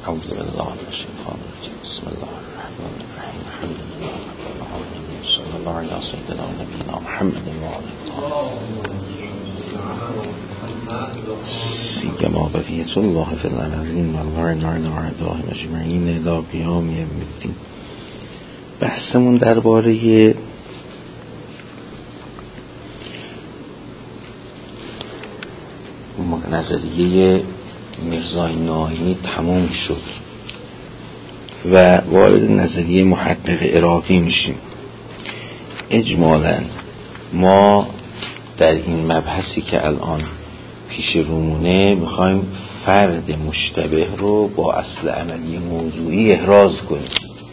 اعوذ بالله من الشیطان الرجیم. بسم الله الرحمن الرحیم. الحمد لله رب العالمین. صلی الله علی سیدنا و نبینا محمد و آله سیما بقیت الله فی الارضین و الارض و اعداء مجمعین الی قیام یوم الدین. بحثمون درباره نظریه میرزای ناینی تموم شد و وارد نظریه محقق عراقی میشیم. اجمالاً ما در این مبحثی که الان پیش رومونه میخوایم فرد مشتبه رو با اصل عملی موضوعی احراز کنیم.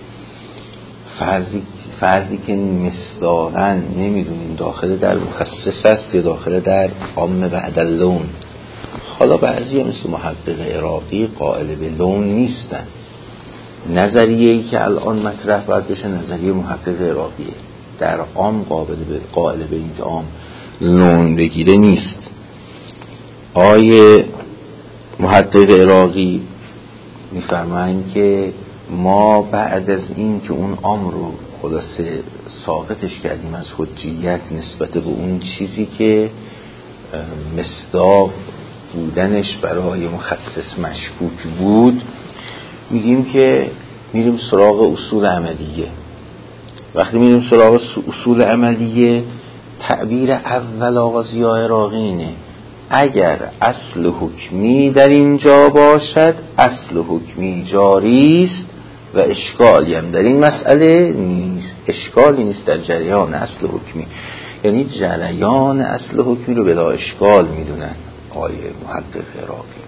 فردی که مصداقاً نمیدونیم داخل در مخصص است یا داخل در عام بعد اللون. حالا بعضی مثل محقق عراقی قائل به لون نیستن. نظریه‌ای که الان مطرح باید بشه نظریه محقق عراقیه. در عام قائل به اینکه عام لون بگیره نیست. آیه محقق عراقی میفرمایند که ما بعد از این که اون عام رو خلاصه ساقطش کردیم از حجیت نسبت به اون چیزی که مصداق بودنش برای مخصص مشکوک بود، میگیم که میریم سراغ اصول عملیه. وقتی میریم سراغ اصول عملیه، تعبیر اول آقا ضیاء عراقی اینه: اگر اصل حکمی در اینجا باشد اصل حکمی جاری است و اشکالی هم در این مسئله نیست. اشکالی نیست در جریان اصل حکمی، یعنی جریان اصل حکمی رو بلا اشکال میدونن آیه محقق عراقی.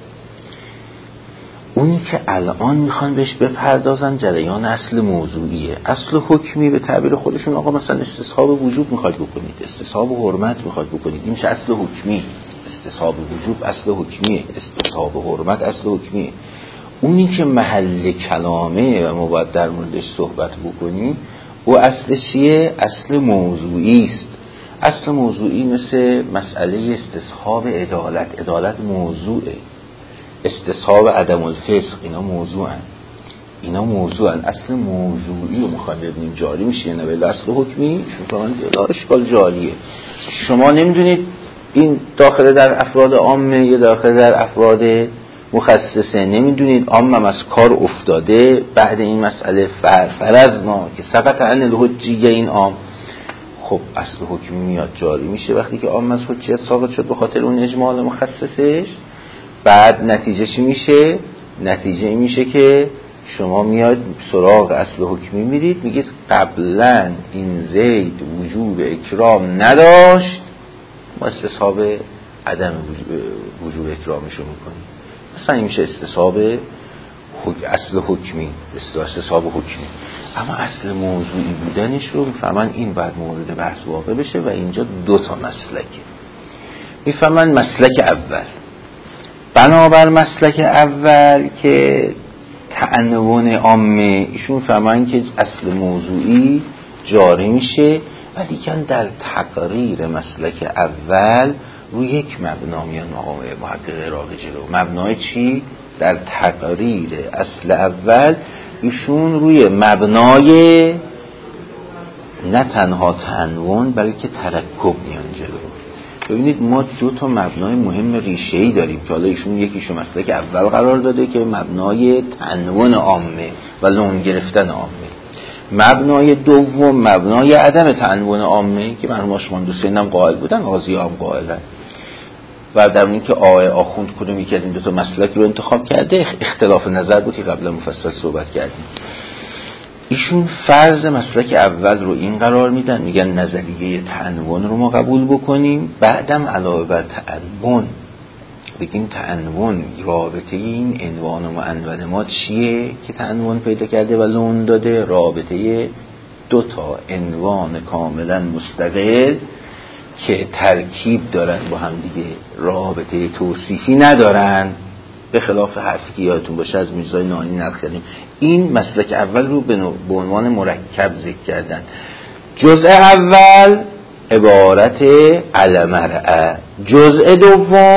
اونی که الان میخوان بهش بپردازن جریان اصل موضوعیه. اصل حکمی به تعبیر خودشون آقا مثلا استصحاب وجوب میخواد بکنید، استصحاب حرمت میخواد بکنید، این میشه اصل حکمی. استصحاب وجوب اصل حکمیه، استصحاب حرمت اصل حکمیه. اونی که محل کلامه و ما باید در موردش صحبت بکنیم او اصل چیه؟ اصل موضوعی است. اصل موضوعی مثل مسئله استصحاب عدالت. عدالت موضوعه. استصحاب عدم الفسق اینا موضوعن. اصل موضوعی رو میخوایم ببینیم جاری میشه نه ولی اصل حکمی شما اشکال جاریه. شما نمیدونید این داخل در افراد عامه یا داخل در افراد مخصصه، نمیدونید عامم از کار افتاده بعد این مسئله فرضنا که سقط عن الحجیه این عام. خب اصل حکمی میاد جاری میشه وقتی که عام از حجیت ثابت شد به خاطر اون اجمال مخصصش. بعد نتیجه چی میشه؟ نتیجه میشه که شما میاد سراغ اصل حکمی میرید، میگید قبلا این زید وجوب اکرام نداشت، ما استصحاب عدم وجوب اکرامشو میکنیم. مثلا این میشه استصحاب اصل حکمی، استصحاب حکمی. اما اصل موضوعی بودنش رو میفهمن این بعد مورد بحث واقع بشه و اینجا دو تا مسلکه. میفهمن مسلک اول، بنابر مسلک اول که تعنون عامه، ایشون فهمن که اصل موضوعی جاری میشه، ولی که در تقریر مسلک اول روی یک مبنا میان آقای محقق عراقی جلو. مبنای چی؟ در تقریر اصل اول ایشون روی مبنای نه تنها تعنون بلکه ترکب میان جلو. ببینید ما دو تا مبنای مهم ریشه‌ای داریم که حالا ایشون یکیشو مسلک اول قرار داده که مبنای تعنون عامه و لون گرفتن عامه. مبنای دوم مبنای عدم تعنون عامه که مرحوم آشمان دوستینم قائل بودن، قاضی هم قائلن. و در این که آخوند کدوم یکی از این دو تا مسلک رو انتخاب کرده اختلاف نظر بود که قبلا مفصل صحبت کردیم. ایشون فرض مسلک اول رو این قرار میدن، میگن نظریه تعنون رو ما قبول بکنیم، بعدم علاوه بر تعنون بگیم تعنون رابطه این عنوان و معنون ما چیه که تعنون پیدا کرده و لون داده؟ رابطه دو تا عنوان کاملا مستقل که ترکیب دارن با هم دیگه، رابطه توصیفی ندارن، به خلاف حرفی که یادتون باشه از میرزای ناینی نقل کردیم. این مسلک اول رو به عنوان مرکب ذکر کردن. جزء اول عبارت المرأة، جزء دوم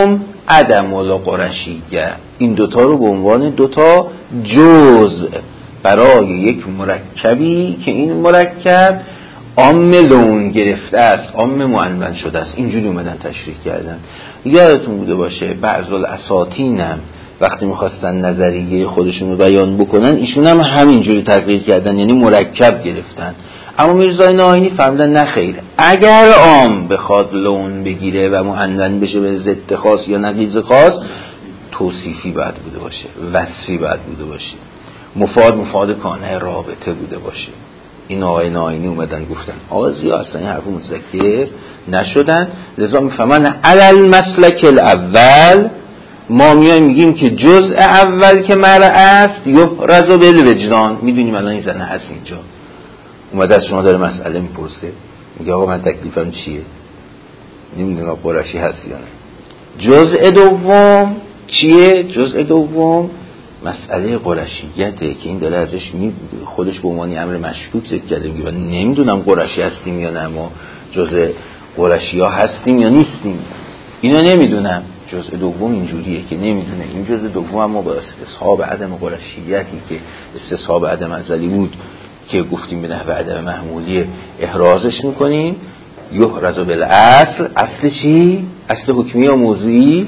عدم القرشیه. این دوتا رو به عنوان دوتا جزء برای یک مرکبی که این مرکب عام لون گرفته است، عام معنون شده است، اینجوری اومدن تشریح کردن. یادتون بوده باشه بعض الاساطینم وقتی میخواستن نظریه خودشون رو بیان بکنن ایشون هم همینجوری تقریر کردن، یعنی مرکب گرفتن. اما میرزای ناینی فهمیدن نه خیر، اگر عام بخواد لون بگیره و معنون بشه به ضد خاص یا نقیض خاص، توصیفی باید بوده باشه، وصفی باید بوده باشه، مفاد کانه رابطه بوده باشه. این آقای ناینی اومدن گفتن آقا زیا اصلا این حرف متذکر نشدن، لذا میفهمن علل مسلک الاول ما میایم میگیم که جزء اول که مرء است یحرز بالوجدان. میدونیم الان این زنه هست اینجا اومده از شما داره مسئله میپرسه، میگه آقا من تکلیفم چیه، نمیدونم قرشی هست یا نه. جزء دوم چیه؟ جزء دوم مسئله قرشیته که این داره ازش خودش به عنوان امر مشکوک ذکر کرده، میگه من نمیدونم قرشی هستیم یا نه، ما جزء قرشی ها هستیم یا نیستیم، اینا نمیدونم. جزء دوم اینجوریه که نمیدونه. این جزء دوم اما با استصحاب عدم قرشیتی که استصحاب عدم ازلی بود که گفتیم به نحو عدم محمولی احرازش میکنیم. یحرز بالاصل، اصل چی؟ اصل حکمی یا موضوعی؟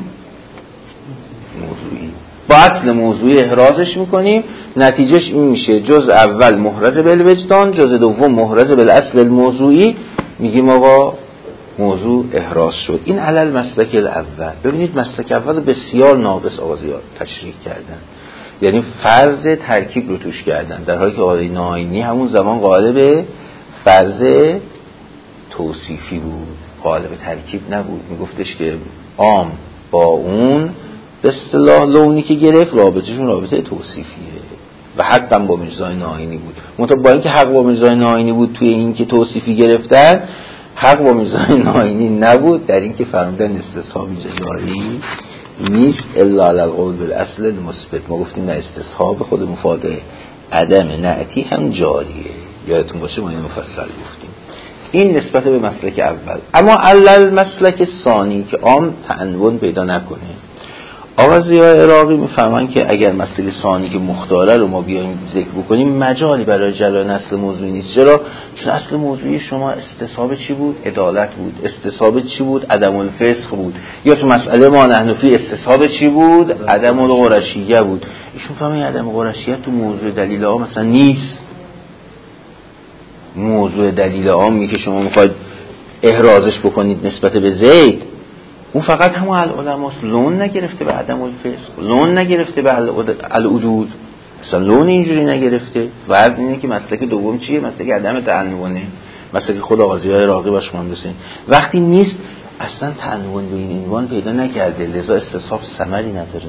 موضوعی. با اصل موضوعی احرازش میکنیم، نتیجهش این میشه جزء اول محرز بالوجدان، جزء دوم محرز بالاصل الموضوعی. میگیم آقا موضوع احراز شد. این علل مسلک الاول. ببینید مسلک اول بسیار ناقص آغازیات تشریح کردن، یعنی فرض ترکیب رو توش کردن، در حالی که آقای ناینی همون زمان قالب فرض توصیفی بود، قالب ترکیب نبود. میگفتش که عام با اون به اصطلاح لونی که گرفت رابطهشون رابطه توصیفیه و حقا با میرزای ناینی بود. منتها با اینکه حق با میرزای ناینی بود توی این که توصیفی گرفتن، حق با میرزای ناینی نبود در این که فرمودن استصحاب جاری نیست الا علی القول بالاصل المثبت. ما گفتیم نه استصحاب خود مفاد عدم نعتی هم جاریه، یادتون باشه ما اینو مفصل گفتیم. این نسبت به مسلک اول. اما علل مسلک ثانی که عام تعنون پیدا نکنه، آقا ضیاء عراقی میفهمن که اگر مسئله ثانی که مختاره رو ما بیایم ذکر بکنیم مجالی برای جلال اصل موضوعی نیست. چرا؟ چون اصل موضوعی شما استصحاب چی بود؟ عدالت بود. استصحاب چی بود؟ عدم الفسق بود. یا تو مسئله ما نحنفی استصحاب چی بود؟ عدم القرشیه بود. ایشون فهمن عدم القرشیه تو موضوع دلیل عام مثلا نیست. موضوع دلیل عامی که شما میخواید احرازش بکنید نسبت به زید، اون فقط همون العلماست. لون نگرفته به عدم الفسق، لون نگرفته به الوجود، اصلا لون اینجوری نگرفته. و از اینه که مسلک دوم چیه؟ مسلک عدم تعنونه، مسلک خود آقا ضیاء عراقی باش هم رسین. وقتی نیست اصلا تعنون به این عنوان پیدا نکرده، لذا استصحاب ثمری نداره.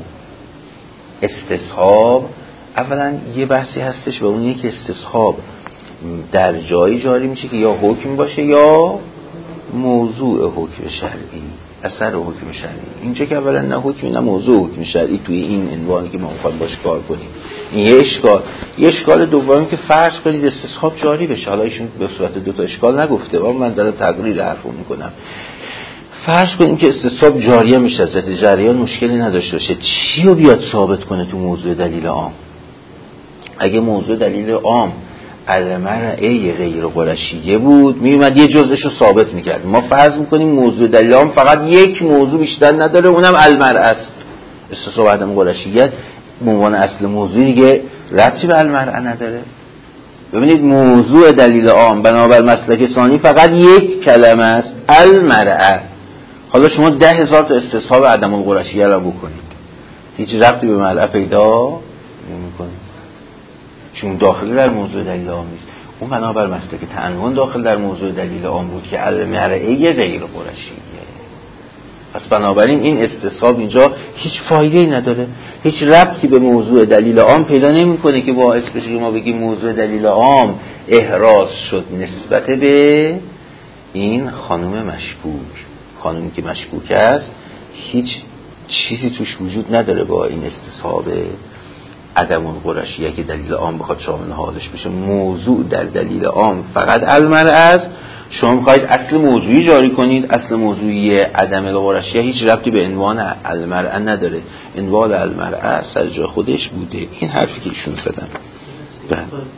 استصحاب اولا یه بحثی هستش و اون که استصحاب در جایی جاری میشه که یا حکم باشه یا موضوع حکم شرعی، اثر حکم شرعی. اینجا که اولا نه حکمی نه موضوع حکم شرعی توی این عنوانی که ما میخوایم باش کار کنیم. این یه اشکال دومی که فرض کنید استصحاب جاری بشه. حالا ایشون به صورت دو تا اشکال نگفته و من دارم تقریر حرفو میکنم. فرض کنیم که استصحاب جاریه میشه، ذات جریان مشکلی نداشته باشه، چی رو بیاد ثابت کنه تو موضوع دلیل عام؟ اگه موضوع دلیل عام المرعه غیر قرشیه بود میومد یه جزءش رو ثابت میکرد. ما فرض میکنیم موضوع دلیل عام فقط یک موضوع بیشتر نداره، اونم المرعه است. استصحاب عدم قرشیت به عنوان اصل موضوع دیگه ربطی به المرعه نداره. ببینید موضوع دلیل عام بنابر مسلک ثانی فقط یک کلمه است، المرعه. حالا شما 10,000 تا استصحاب عدم القرشیه رو بکنید، هیچ ربطی به مرعه پیدا نمی‌کنه، چون داخل در موضوع دلیل عام نیست. اون بنابر مسلک تعنون داخل در موضوع دلیل عام بود که المرعه غیر قرشیه. پس بنابراین این استصحاب اینجا هیچ فایده‌ای نداره، هیچ ربطی به موضوع دلیل عام پیدا نمی‌کنه که باعث بشه که ما بگیم موضوع دلیل عام احراز شد نسبت به این خانم مشکوک. خانمی که مشکوک است هیچ چیزی توش وجود نداره با این استصحاب عدم القرشیه که دلیل عام بخواد شامل حالش بشه. موضوع در دلیل عام فقط المرعه است. شما میخواید اصل موضوعی جاری کنید. اصل موضوعی عدم الغرشیه هیچ ربطی به عنوان المرأه نداره. عنوان المرأه سر جای خودش بوده. این حرفی که ایشون زدن. بله.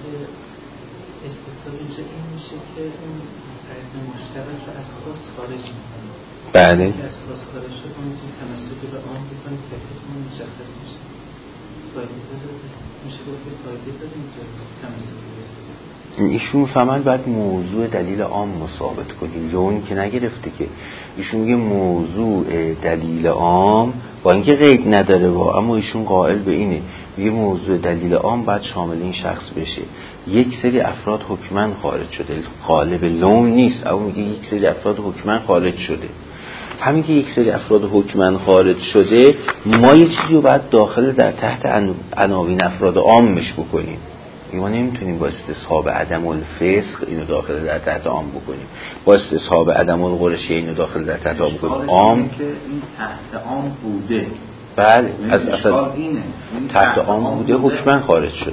بله. از خاص خارج شد اون که تمسک به آن بکنیم تکلیفمون مشخص میشه. میشه گفت فایده داره تمسک به ایشون فهمن بعد موضوع دلیل عام ثابت کنیم. لون که نگرفته که ایشون میگه موضوع دلیل عام با اینکه قید نداره اما ایشون قائل به اینه، میگه موضوع دلیل عام باید شامل این شخص بشه. یک سری افراد حکماً خارج شده، قالب لون نیست، اما میگه یک سری افراد حکماً خارج شده. همین که یک سری افراد حکماً خارج شده، ما یه چیزی رو باید داخل در تحت عناوین افراد عامش بکنیم. ما نمیتونیم با استصحاب عدم الفسق اینو داخل در تحت عام بکنیم، با استصحاب عدم القرشیه اینو داخل در تحت عام بکنیم. عام که این تحت عام بوده، بله از اصلا تحت عام بوده حکماً خارج شده.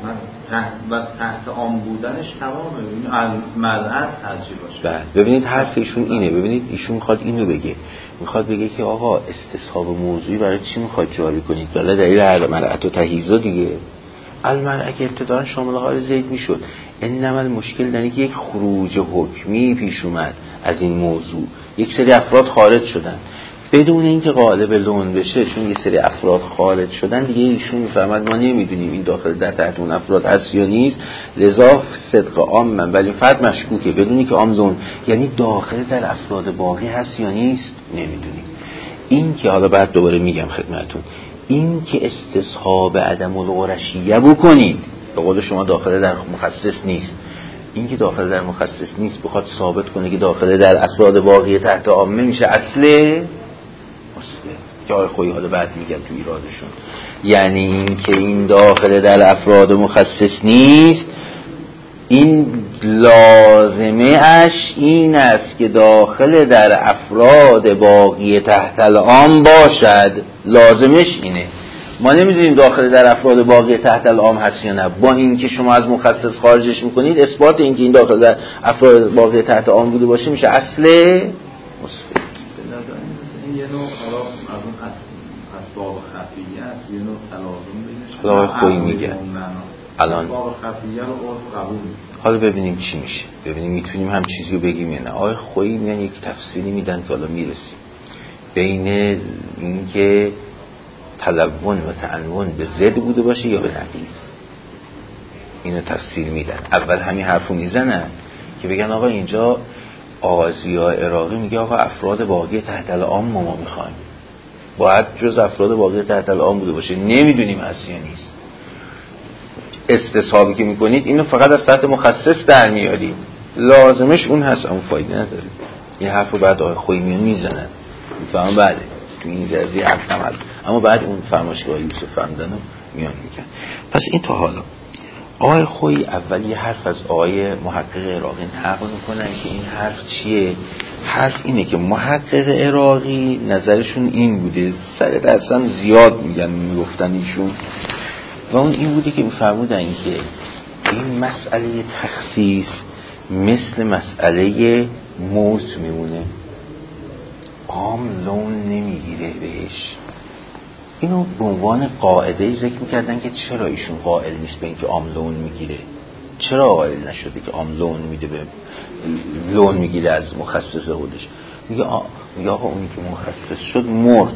بس تحت عام بودنش تمامه. این ملعت هرچی باشه. بله ببینید حرف ایشون اینه. ببینید ایشون میخواد اینو بگه، میخواد بگه که آقا استصحاب موضوعی برای چی میخواد جاری کنید؟ برای دلیل هر ملعت و تحییزا دیگه. المرأه که ابتداً شامل آقای زید میشد، انما المشکل در اینه که یک خروج حکمی پیش اومد از این موضوع، یک سری افراد خارج شدن بدون اینکه قالب لون بشه. چون یک سری افراد خارج شدن دیگه ایشون میفهمد ما نمیدونیم این داخل در تحت اون افراد هست یا نیست، لذا صدق عام من ولی فرد مشکوکه بدونی که عام لون یعنی داخل در افراد باقی هست یا نیست نمیدونیم. این که حالا بعد دوباره میگم خدمتون، این که استصحاب عدم القرشیه بکنید به قول شما داخل در مخصص نیست، این که داخل در مخصص نیست بخواد ثابت کنه که داخل در افراد باقی تحت عامه میشه اصله که آقای خویی حالا بعد میگن تو ایرادشون، یعنی این که این داخل در افراد مخصص نیست این لازمه اش این است که داخل در افراد باقی تحت العام باشد. لازمش اینه. ما نمیدونیم داخل در افراد باقی تحت العام هست یا نه. با این که شما از مخصص خارجش میکنید اثبات این که این داخل در افراد باقی تحت العام بوده باشه میشه اصل مثبت. این یه نوع حالا از اون اسباب خفیه است، یه نوع تلازم بینش. حالا خویی میگه الان اسباب خفیه رو عرف قبول میکنه. حالا ببینیم چی میشه، ببینیم میتونیم هم چیزی رو بگیم یا نه. آقای خویی میگن یک تفصیلی میدن که حالا میرسیم بین اینکه تلون و تعنون به ضد بوده باشه یا به نقیض، اینو تفصیل میدن. اول همین حرفو میزنن که بگن آقا اینجا آغازی‌ها عراقی میگه آقا افراد باقی تحت العام ما میخوایم، باید جز افراد باقی تحت العام بوده باشه، نمیدونیم هست یا نیست. استصحابی که میکنید اینو فقط از سطح مخصص در میارید، لازمش اون هست اما فایده نداره. این حرف رو بعد آقای خویی میزنن میفهم بله تو این جزئی حرف هم هست، اما بعد اون فرمایشگاه یوسف فهمدن رو میان میکن. پس این تا حالا آقای خویی اول یه حرف از آقای محقق عراقی نقل میکنن که این حرف چیه؟ حرف اینه که محقق عراقی نظرشون این بوده، 100% زیاد میگفتن ایشون، و اون این بوده که میفرمودن که این مسئله تخصیص مثل مسئله موت میمونه، عام لون نمیگیره بهش. اینو به عنوان قاعده ذکر میکردن که چرا ایشون قائل نیست به اینکه عام لون میگیره، چرا قائل نشده که عام لون میده به لون میگیره از مخصص خودش. میگه آقا اونی که مخصص شد مرد،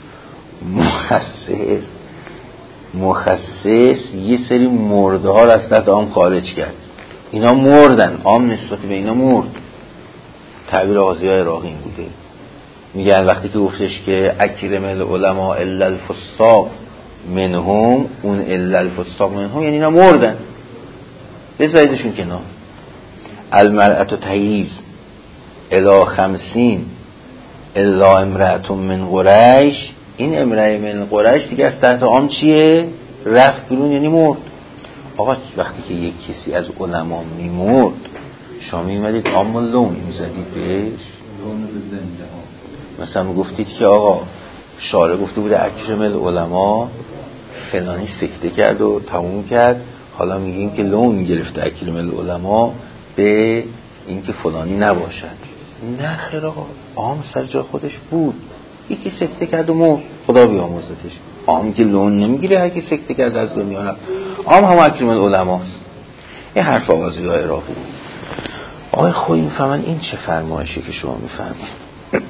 مخصص یه سری مرده ها را از تحت عام خارج کرد، اینا مردن، عام نسبت به اینا مرد. تعبیر آغازی‌های عراقی این بوده. میگن وقتی که گفتش که اکرم العلماء الا الفساق منهم، اون الا الفساق منهم یعنی اینا مردن، بذاریدشون کنار. المرأة تحییز الی 50 الا امرأة من قریش، این امرأة من قریش دیگه از تحت عام چیه؟ رفت بیرون یعنی مرد. آقا وقتی که یک کسی از علما میمرد شما میمدید عام لون میزدید بهش؟ لون به زنده ها. مثلا میگفتید که آقا شارع گفته بوده اکرم العلماء فلانی سکته کرد و تموم کرد، حالا میگیم که لون میگرفته اکرم العلماء به این که فلانی نباشد. نه خیر آقا، عام سر جا خودش بود، یکی سکته کرد و مرد، خدا بیامرزتش. عام که لون نمیگیره هر کی سکته کرد از دنیا رفت. عام هم اکرم العلماست. این حرف آوازی های عراقی. آقای خویی میفهمن این چه فرمایشی که شما میفهمید.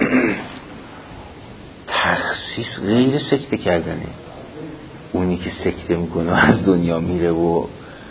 تخصیص غیر سکته کردنه. اونی که سکته میکنه از دنیا میره و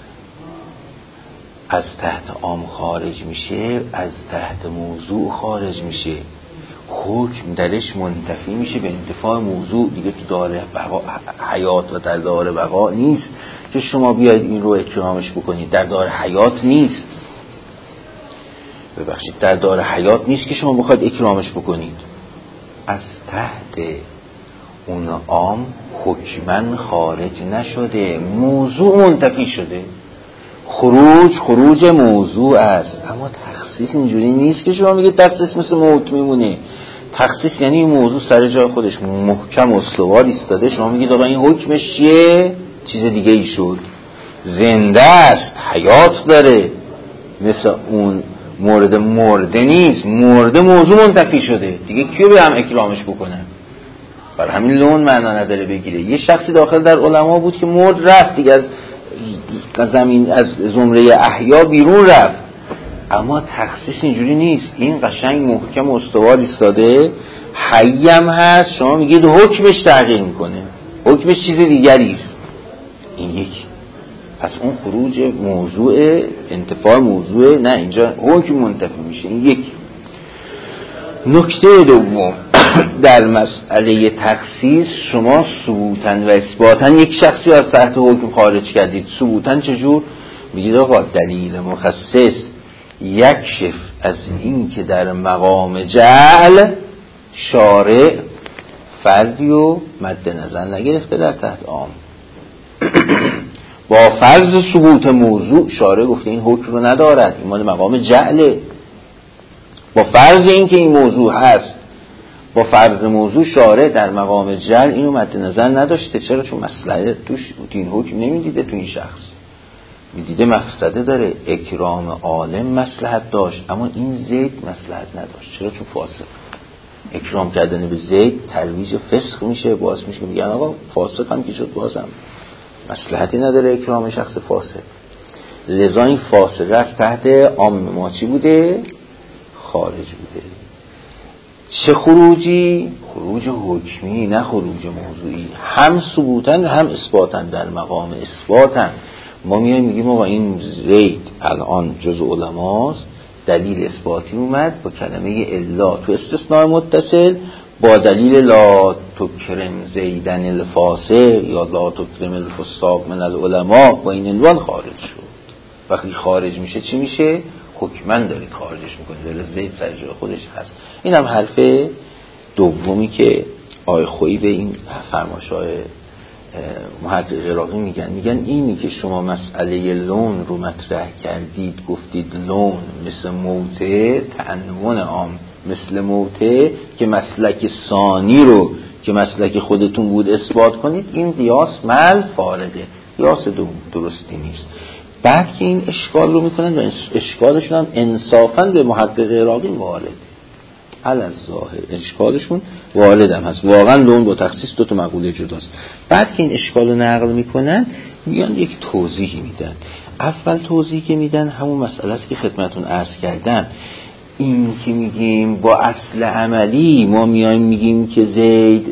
از تحت عام خارج میشه، از تحت موضوع خارج میشه، حکم درش منتفی میشه به انتفاع موضوع، دیگه تو دار بقا حیات و در دار بقا نیست که شما بیاید این رو اکرامش بکنید. در دار حیات نیست، ببخشید، در دار حیات نیست که شما بخواید اکرامش بکنید. از تحت اون عام حکمن خارج نشده، موضوع منتفی شده. خروج موضوع است، اما تخصیص اینجوری نیست که شما میگه تخصیص مثل موت میمونه. تخصیص یعنی این موضوع سر جای خودش محکم و استوار ایستاده، شما میگید آقا این حکمش چیه؟ چیز دیگه ای شد، زنده است، حیات داره، مثل اون مورد مرده نیست. مرده موضوع منتفی شده، دیگه کیو به هم اکرامش بکنن؟ برای همین لون معنا نداره بگیره. یه شخصی داخل در علما بود که مرد رفت دیگه، از زمین، از زمره احیا بیرون رفت، اما تخصیص اینجوری نیست. این قشنگ محکم و استوار ایستاده، حی هم هست، شما میگید حکمش تغییر میکنه، حکمش چیز دیگری است. این یکی. پس اون خروج موضوع، انتفاع موضوع، نه اینجا حکم منتفی میشه. این یکی. نکته دوم در مسئله تخصیص، شما ثبوتاً و اثباتاً یک شخصی از تحت حکم خارج کردید. ثبوتاً چجور؟ میگید آقا دلیل مخصص یکشف از این که در مقام جعل شارع فردی و مد نظر نگرفته در تحت عام. با فرض ثبوت موضوع شارع گفته این حکم رو ندارد، این مال مقام جعله. با فرض این که این موضوع هست، با فرض موضوع شارع در مقام جعل اینو مد نظر نداشته. چرا؟ چون مصلحت توش این حکم نمیدیده، تو این شخص میدیده مفسده داره. اکرام عالم مصلحت داشت، اما این زید مصلحت نداشت. چرا؟ چون فاسق. اکرام کردن به زید ترویج فسق میشه، باعث میشه میگن آقا فاسق هم که شد بازم مصلحتی نداره اکرام شخص فاسق. لذا این فاسقه از تحت عام ما چی بوده؟ خارج بوده. چه خروجی؟ خروج حکمی، نه خروج موضوعی. هم ثبوتاً هم اثباتاً، در مقام اثباتاً. ما میایم میگیم آقا این زید الان جز علماست، دلیل اثباتی اومد با کلمه الا تو استثناء متصل، با دلیل لا تکرم زیدن الفاسق یا لا تکرم الفساق من العلماء، با این عنوان خارج شد. وقتی خارج میشه چی میشه؟ حکمن دارید خارجش میکنید، ولی زید سر جای خودش هست. این هم حرف دومی که آقای خویی به این فرمایش‌های محقق عراقی میگن اینی که شما مسئله لون رو مطرح کردید، گفتید لون مثل موته، تعنون عام مثل موته، که مسلک ثانی رو که مسلک خودتون بود اثبات کنید، این قیاس مل فارغه، قیاس درستی نیست. بعد که این اشکال رو میکنن و اشکالشون هم انصافاً به محقق عراقی وارده، علی ظاهر اشکالشون وارد هم هست. واقعا لون با تخصیص دو تا مقوله جداست. بعد که این اشکال رو نقل میکنن میان یک توضیحی میدن. اول توضیحی که میدن همون مسئله است که خدمتون عرض کردم. این که میگیم با اصل عملی ما میایم میگیم که زید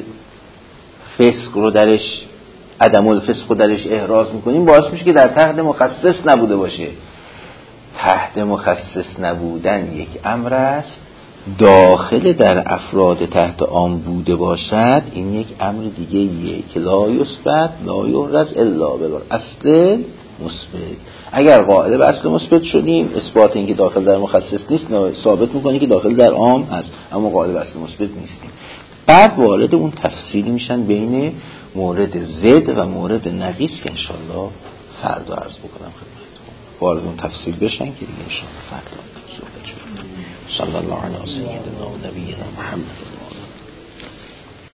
فسق رو درش، عدم الفسق رو درش احراز میکنیم، باعث میشه که در تحت مخصص نبوده باشه. تحت مخصص نبودن یک امر است، داخل در افراد تحت عام بوده باشد این یک امر دیگه ایه که لا یثبت لا یحرز الا بالاصل مثبت. اگر قائل به اصل مثبت شدیم، اثبات این که داخل در مخصص نیست ثابت میکنه که داخل در عام هست، اما قائل به اصل مثبت نیستیم. بعد وارد اون تفصیل میشن بین مورد زد و مورد نقیص که انشالله فردا عرض بکنم خدمتتون. وارد اون تفصیل بشن که دیگه انشالله فردا صحبت شد. صلی الله علیه و سیدنا و نبینا محمد.